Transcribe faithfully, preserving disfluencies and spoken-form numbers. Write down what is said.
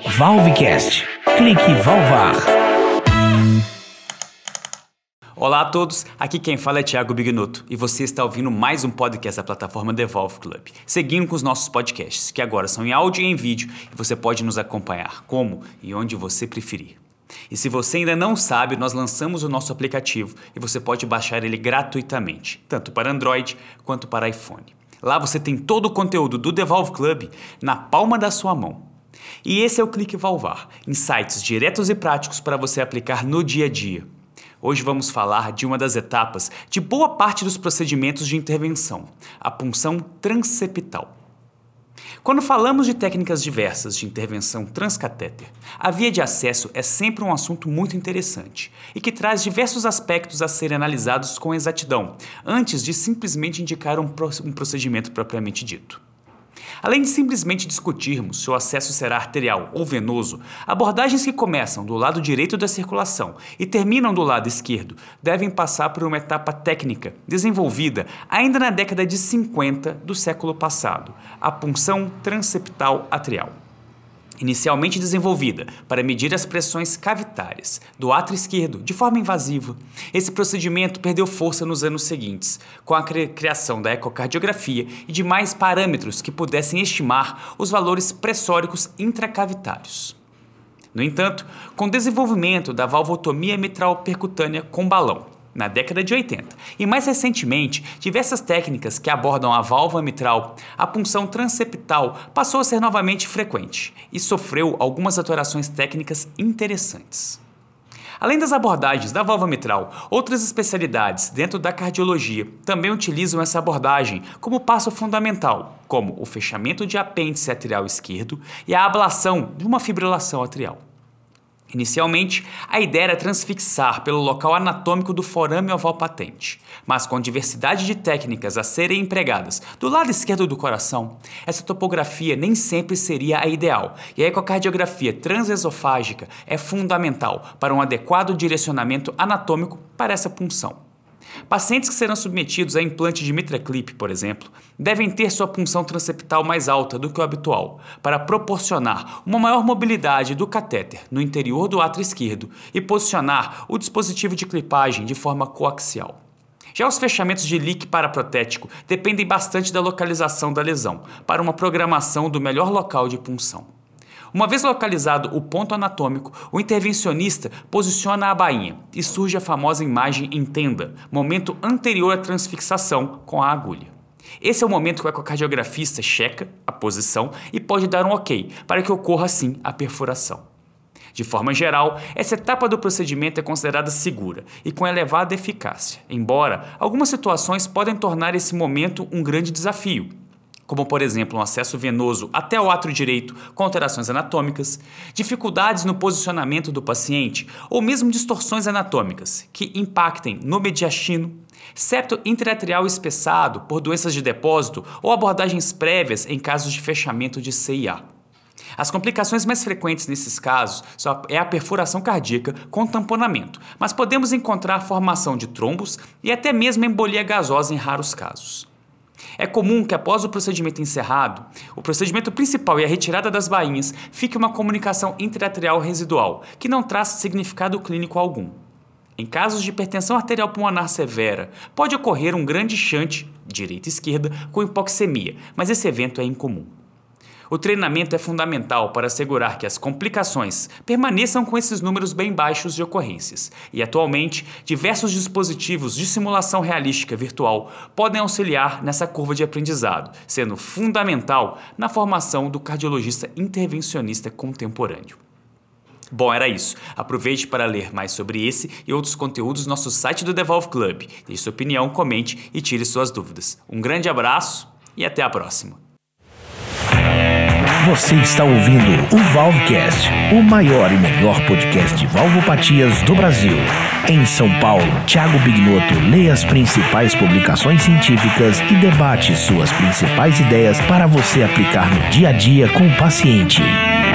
Valvecast. Clique Valvar. Olá a todos, aqui quem fala é Thiago Bignotto e você está ouvindo mais um podcast da plataforma The Valve Club, seguindo com os nossos podcasts, que agora são em áudio e em vídeo e você pode nos acompanhar como e onde você preferir. E se você ainda não sabe, nós lançamos o nosso aplicativo e você pode baixar ele gratuitamente, tanto para Android quanto para iPhone. Lá você tem todo o conteúdo do The Valve Club na palma da sua mão. E esse é o Clique Valvar, insights diretos e práticos para você aplicar no dia a dia. Hoje vamos falar de uma das etapas de boa parte dos procedimentos de intervenção, a punção transeptal. Quando falamos de técnicas diversas de intervenção transcatéter, a via de acesso é sempre um assunto muito interessante e que traz diversos aspectos a serem analisados com exatidão, antes de simplesmente indicar um procedimento propriamente dito. Além de simplesmente discutirmos se o acesso será arterial ou venoso, abordagens que começam do lado direito da circulação e terminam do lado esquerdo devem passar por uma etapa técnica desenvolvida ainda na década de cinquenta do século passado, a punção transeptal atrial. Inicialmente desenvolvida para medir as pressões cavitárias do átrio esquerdo de forma invasiva, esse procedimento perdeu força nos anos seguintes, com a criação da ecocardiografia e de mais parâmetros que pudessem estimar os valores pressóricos intracavitários. No entanto, com o desenvolvimento da valvotomia mitral percutânea com balão, na década de oitenta, e mais recentemente, diversas técnicas que abordam a válvula mitral, a punção transeptal passou a ser novamente frequente e sofreu algumas alterações técnicas interessantes. Além das abordagens da válvula mitral, outras especialidades dentro da cardiologia também utilizam essa abordagem como passo fundamental, como o fechamento de apêndice atrial esquerdo e a ablação de uma fibrilação atrial. Inicialmente, a ideia era transfixar pelo local anatômico do forame oval patente, mas com a diversidade de técnicas a serem empregadas do lado esquerdo do coração, essa topografia nem sempre seria a ideal e a ecocardiografia transesofágica é fundamental para um adequado direcionamento anatômico para essa punção. Pacientes que serão submetidos a implante de MitraClip, por exemplo, devem ter sua punção transeptal mais alta do que o habitual, para proporcionar uma maior mobilidade do catéter no interior do átrio esquerdo e posicionar o dispositivo de clipagem de forma coaxial. Já os fechamentos de leak paraprotético dependem bastante da localização da lesão, para uma programação do melhor local de punção. Uma vez localizado o ponto anatômico, o intervencionista posiciona a bainha e surge a famosa imagem em tenda, momento anterior à transfixação com a agulha. Esse é o momento que o ecocardiografista checa a posição e pode dar um ok para que ocorra assim a perfuração. De forma geral, essa etapa do procedimento é considerada segura e com elevada eficácia, embora algumas situações podem tornar esse momento um grande desafio, como por exemplo um acesso venoso até o átrio direito com alterações anatômicas, dificuldades no posicionamento do paciente ou mesmo distorções anatômicas que impactem no mediastino, septo intraatrial espessado por doenças de depósito ou abordagens prévias em casos de fechamento de C I A. As complicações mais frequentes nesses casos é a perfuração cardíaca com tamponamento, mas podemos encontrar formação de trombos e até mesmo embolia gasosa em raros casos. É comum que após o procedimento encerrado, o procedimento principal e a retirada das bainhas fique uma comunicação intraatrial residual, que não traz significado clínico algum. Em casos de hipertensão arterial pulmonar severa, pode ocorrer um grande shunt, direita e esquerda, com hipoxemia, mas esse evento é incomum. O treinamento é fundamental para assegurar que as complicações permaneçam com esses números bem baixos de ocorrências. E, atualmente, diversos dispositivos de simulação realística virtual podem auxiliar nessa curva de aprendizado, sendo fundamental na formação do cardiologista intervencionista contemporâneo. Bom, era isso. Aproveite para ler mais sobre esse e outros conteúdos no nosso site do The Valve Club. Deixe sua opinião, comente e tire suas dúvidas. Um grande abraço e até a próxima. Você está ouvindo o Valvecast, o maior e melhor podcast de valvopatias do Brasil. Em São Paulo, Thiago Bignotto lê as principais publicações científicas e debate suas principais ideias para você aplicar no dia a dia com o paciente.